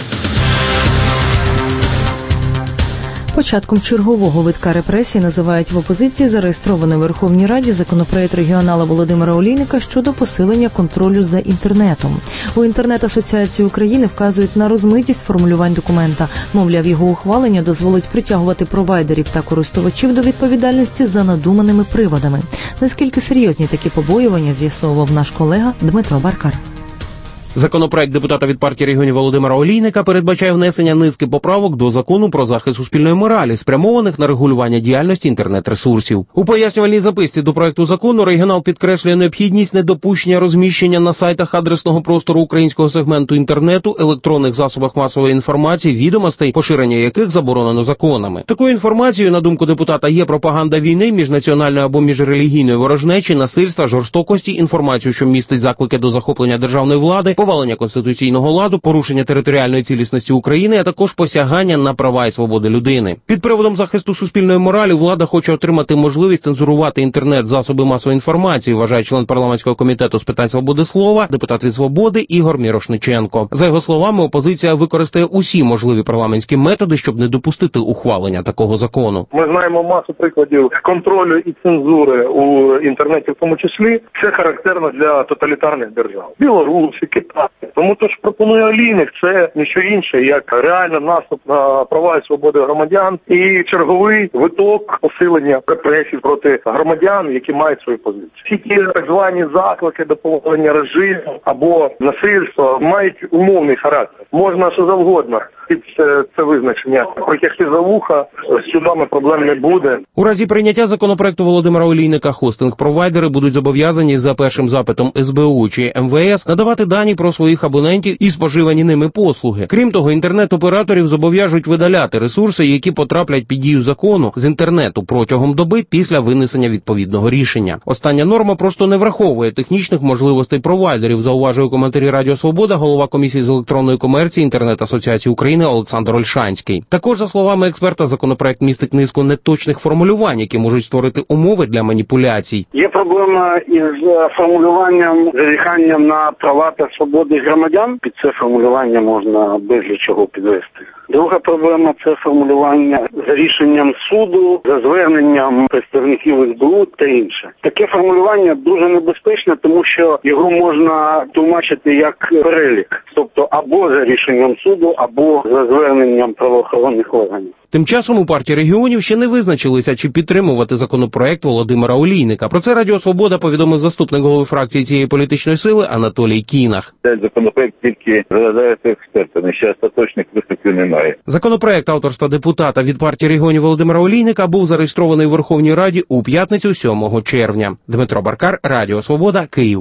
Початком чергового витка репресій називають в опозиції зареєстрований у Верховній Раді законопроект регіонала Володимира Олійника щодо посилення контролю за інтернетом. У Інтернет-асоціації України вказують на розмитість формулювань документа. Мовляв, його ухвалення дозволить притягувати провайдерів та користувачів до відповідальності за надуманими приводами. Наскільки серйозні такі побоювання, з'ясовував наш колега Дмитро Баркар. Законопроект депутата від партії регіонів Володимира Олійника передбачає внесення низки поправок до закону про захист суспільної моралі, спрямованих на регулювання діяльності інтернет-ресурсів. У пояснювальній записці до проекту закону регіонал підкреслює необхідність недопущення розміщення на сайтах адресного простору українського сегменту інтернету, електронних засобах масової інформації, відомостей, поширення яких заборонено законами. Такою інформацією, на думку депутата, є пропаганда війни, міжнаціональної або міжрелігійної ворожнечі, насильства, жорстокості, інформацію, що містить заклики до захоплення державної влади, повалення конституційного ладу, порушення територіальної цілісності України, а також посягання на права і свободи людини. Під приводом захисту суспільної моралі влада хоче отримати можливість цензурувати інтернет-засоби масової інформації, вважає член парламентського комітету з питань свободи слова, депутат від «Свободи» Ігор Мірошниченко. За його словами, опозиція використає усі можливі парламентські методи, щоб не допустити ухвалення такого закону. Ми знаємо масу прикладів контролю і цензури у інтернеті, в тому числі. Це характерно для тоталітарних держав. Білорусі, Китай. Тому то, що пропонує Олійник, це ніщо інше, як реальний наступ на права і свободи громадян і черговий виток посилення репресій проти громадян, які мають свою позицію. Всі ті так звані заклики до повалення режиму або насильства мають умовний характер. Можна що завгодно під це визначення протягти за вуха, з судами проблем не буде. У разі прийняття законопроекту Володимира Олійника хостинг-провайдери будуть зобов'язані за першим запитом СБУ чи МВС надавати дані про своїх абонентів і споживані ними послуги. Крім того, інтернет-операторів зобов'яжуть видаляти ресурси, які потраплять під дію закону з інтернету протягом доби після винесення відповідного рішення. Остання норма просто не враховує технічних можливостей провайдерів, зауважує у коментарі Радіо Свобода голова комісії з електронної комерції Інтернет-асоціації України Олександр Ольшанський. Також, за словами експерта, законопроект містить низку неточних формулювань, які можуть створити умови для маніпуляцій. Є проблема із формулюванням, зазіханням на права та свободи громадян. Під це формулювання можна безліч чого підвести. Друга проблема – це формулювання за рішенням суду, за зверненням представників СБУ та інше. Таке формулювання дуже небезпечне, тому що його можна тлумачити як перелік. Тобто або за рішенням суду, або за зверненням правоохоронних органів. Тим часом у партії регіонів ще не визначилися, чи підтримувати законопроект Володимира Олійника. Про це Радіо Свобода повідомив заступник голови фракції цієї політичної сили Анатолій Кінах. Цей законопроект тільки розглядається експертами, ще остаточних висновків немає. Законопроект авторства депутата від партії регіонів Володимира Олійника був зареєстрований у Верховній Раді у п'ятницю 7 червня. Дмитро Баркар, Радіо Свобода, Київ.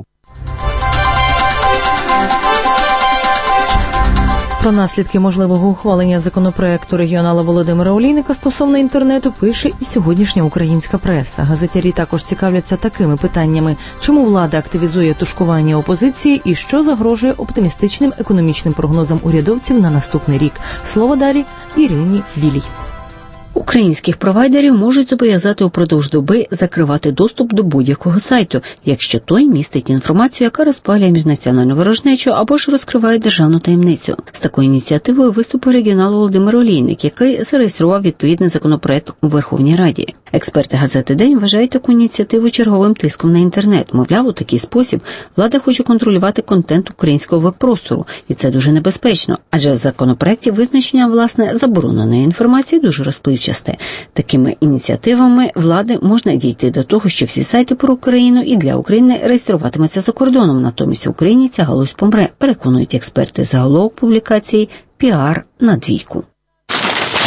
Про наслідки можливого ухвалення законопроекту регіонала Володимира Олійника стосовно інтернету пише і сьогоднішня українська преса. Газетярі також цікавляться такими питаннями: чому влада активізує тушкування опозиції і що загрожує оптимістичним економічним прогнозам урядовців на наступний рік. Слово далі Ірині Білій. Українських провайдерів можуть зобов'язати упродовж доби закривати доступ до будь-якого сайту, якщо той містить інформацію, яка розпалює міжнаціональну ворожнечу або ж розкриває державну таємницю. З такою ініціативою виступив регіонал Володимир Олійник, який зареєстрував відповідний законопроект у Верховній Раді. Експерти газети «День» вважають таку ініціативу черговим тиском на інтернет. Мовляв, у такий спосіб влада хоче контролювати контент українського веб-простору, і це дуже небезпечно, адже в законопроекті визначення, власне, забороненої інформації дуже розпливчасте. Такими ініціативами влади можна дійти до того, що всі сайти про Україну і для України реєструватимуться за кордоном, натомість в Україні ця галузь помре, переконують експерти. Заголовок публікації «Піар на двійку».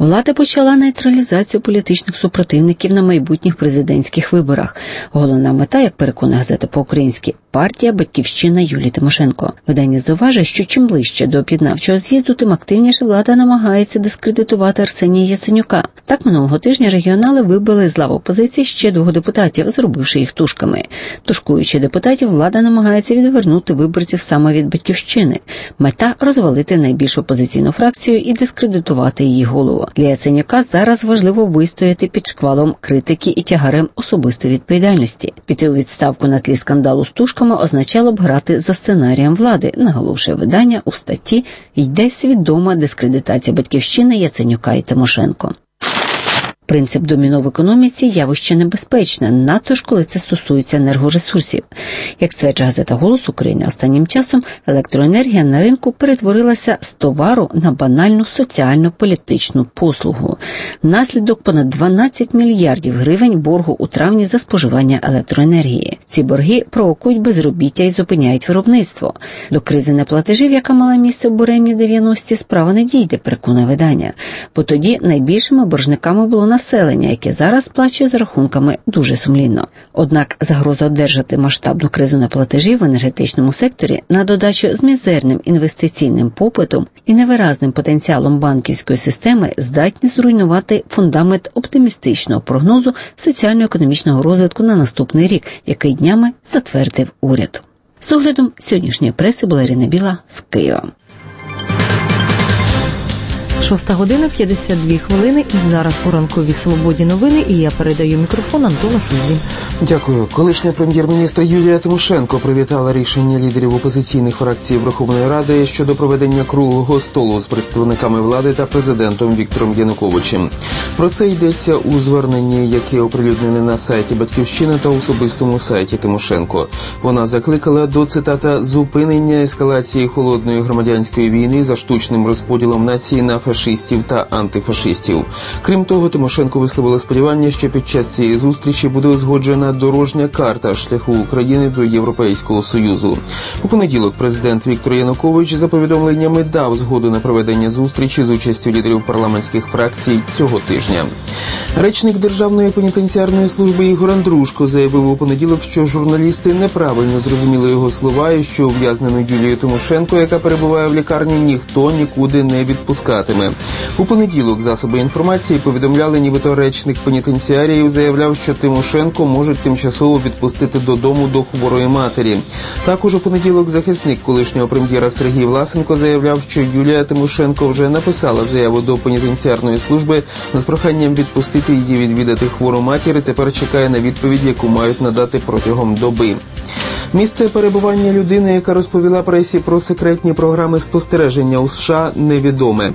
Влада почала нейтралізацію політичних супротивників на майбутніх президентських виборах. Головна мета, як переконує газета по-українськи, партія «Батьківщина» Юлії Тимошенко. Видання зауважує, що чим ближче до об'єднавчого з'їзду, тим активніше влада намагається дискредитувати Арсенія Яценюка. Так, минулого тижня регіонали вибили з лав опозиції ще 2 депутатів, зробивши їх тушками. Тушкуючи депутатів, влада намагається відвернути виборців саме від «Батьківщини». Мета – розвалити найбільшу опозиційну фракцію і дискредитувати її голову. Для Яценюка зараз важливо вистояти під шквалом критики і тягарем особистої відповідальності. Піти у відставку на тлі скандалу з тушками означало б грати за сценарієм влади, наголошує видання у статті «Йде свідома дискредитація Батьківщини, Яценюка і Тимошенко». Принцип доміно в економіці – явище небезпечне, надто ж коли це стосується енергоресурсів. Як стверджує газета «Голос України», останнім часом електроенергія на ринку перетворилася з товару на банальну соціально-політичну послугу. Наслідок – понад 12 мільярдів гривень боргу у травні за споживання електроенергії. Ці борги провокують безробіття і зупиняють виробництво. До кризи неплатежів, яка мала місце в буремні 90-ті, справа не дійде, переконує видання. Бо тоді найбільшими боржниками було населення, яке зараз сплачує за рахунками дуже сумлінно. Однак загроза одержати масштабну кризу неплатежів в енергетичному секторі на додачу з мізерним інвестиційним попитом і невиразним потенціалом банківської системи здатні зруйнувати фундамент оптимістичного прогнозу соціально-економічного розвитку на наступний рік, який днями затвердив уряд. З оглядом сьогоднішньої преси була Ірина Біла з Києва. 6:52 і зараз у ранковій «Свободі» новини, і я передаю мікрофон Антону Фізі. Дякую. Колишня прем'єр-міністр Юлія Тимошенко привітала рішення лідерів опозиційних фракцій Верховної Ради щодо проведення круглого столу з представниками влади та президентом Віктором Януковичем. Про це йдеться у зверненні, яке оприлюднене на сайті «Батьківщина» та особистому сайті Тимошенко. Вона закликала до, цитата, «зупинення ескалації холодної громадянської війни за штучним розподілом нації на фашистів та антифашистів». Крім того, Тимошенко висловила сподівання, що під час цієї зустрічі буде узгоджена дорожня карта шляху України до Європейського Союзу. У понеділок президент Віктор Янукович за повідомленнями дав згоду на проведення зустрічі з участю лідерів парламентських фракцій цього тижня. Речник Державної пенітенціарної служби Ігор Андрушко заявив у понеділок, що журналісти неправильно зрозуміли його слова і що ув'язнену Юлію Тимошенко, яка перебуває в лікарні, ніхто нікуди не відпускатиме. У понеділок засоби інформації повідомляли, нібито речник пенітенціаріїв заявляв, що Тимошенко можуть тимчасово відпустити додому до хворої матері. Також у понеділок захисник колишнього прем'єра Сергій Власенко заявляв, що Юлія Тимошенко вже написала заяву до пенітенціарної служби з проханням відпустити її відвідати хвору матір і тепер чекає на відповідь, яку мають надати протягом доби. Місце перебування людини, яка розповіла пресі про секретні програми спостереження у США, невідоме.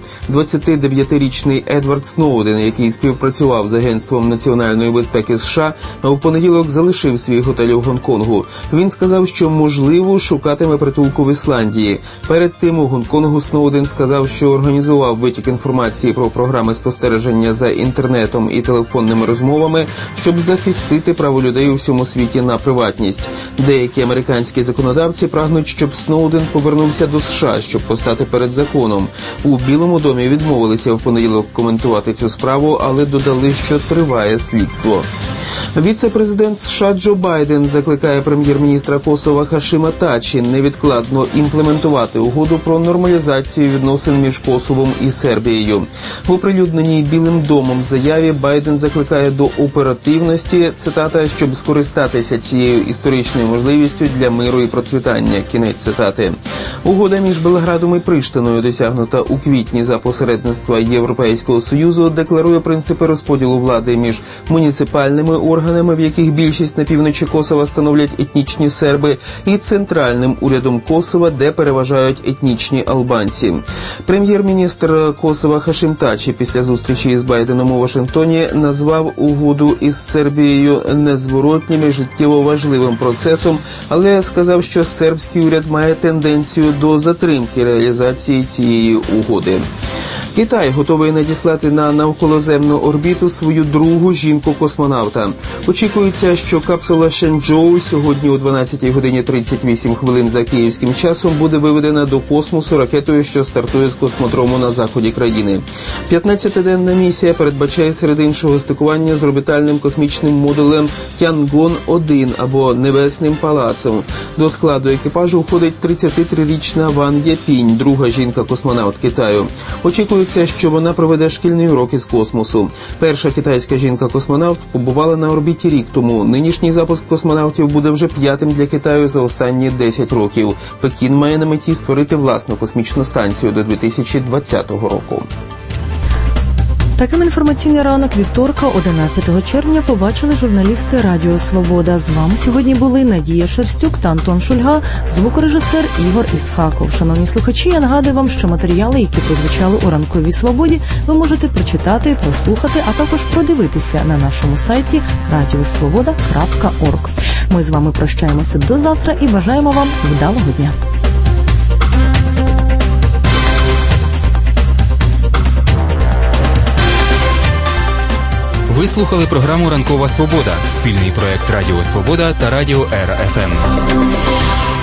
29-річний Едвард Сноуден, який співпрацював з Агентством національної безпеки США, в понеділок залишив свій готель у Гонконгу. Він сказав, що, можливо, шукатиме притулку в Ісландії. Перед тим у Гонконгу Сноуден сказав, що організував витік інформації про програми спостереження за інтернетом і телефонними розмовами, щоб захистити право людей у всьому світі на приватність. Деякі американські законодавці прагнуть, щоб Сноуден повернувся до США, щоб постати перед законом. У Білому домі відмовилися в понеділок коментувати цю справу, але додали, що триває слідство. Віце-президент США Джо Байден закликає прем'єр-міністра Косова Хашима Тачі невідкладно імплементувати угоду про нормалізацію відносин між Косовом і Сербією. В оприлюдненій Білим домом заяві Байден закликає до оперативності, цитата, щоб скористатися цією історичною можливістю для миру і процвітання, кінець цитати. Угода між Белградом і Приштиною, досягнута у квітні за посередництва Європейського Союзу, декларує принципи розподілу влади між муніципальними органами, в яких більшість на півночі Косова становлять етнічні серби, і центральним урядом Косова, де переважають етнічні албанці. Прем'єр-міністр Косова Хашим Тачі після зустрічі із Байденом у Вашингтоні назвав угоду із Сербією незворотнім і життєво важливим процесом, але сказав, що сербський уряд має тенденцію до затримки реалізації цієї угоди. Китай готовий надіслати на навколоземну орбіту свою другу жінку-космонавта. Очікується, що капсула Шенчжоу сьогодні о 12 годині 38 хвилин за київським часом буде виведена до космосу ракетою, що стартує з космодрому на заході країни. 15-денна місія передбачає серед іншого стикування з орбітальним космічним модулем Тянгон-1 або Небесним палацом. До складу екіпажу входить 33-річна Ван Єпінь, друга жінка-космонавт Китаю. Очікується, що вона проведе шкільний урок із космосу. Перша китайська жінка-космонавт побувала на орбіті рік тому. Нинішній запуск космонавтів буде вже 5-тим для Китаю за останні 10 років. Пекін має на меті створити власну космічну станцію до 2020 року. Таким інформаційний ранок вівторка, 11 червня, побачили журналісти Радіо Свобода. З вами сьогодні були Надія Шерстюк та Антон Шульга, звукорежисер Ігор Ісхаков. Шановні слухачі, я нагадую вам, що матеріали, які прозвучали у ранковій свободі, ви можете прочитати, прослухати, а також продивитися на нашому сайті radiosvoboda.org. Ми з вами прощаємося до завтра і бажаємо вам вдалого дня. Ви слухали програму «Ранкова Свобода» – спільний проект Радіо Свобода та Радіо РФМ.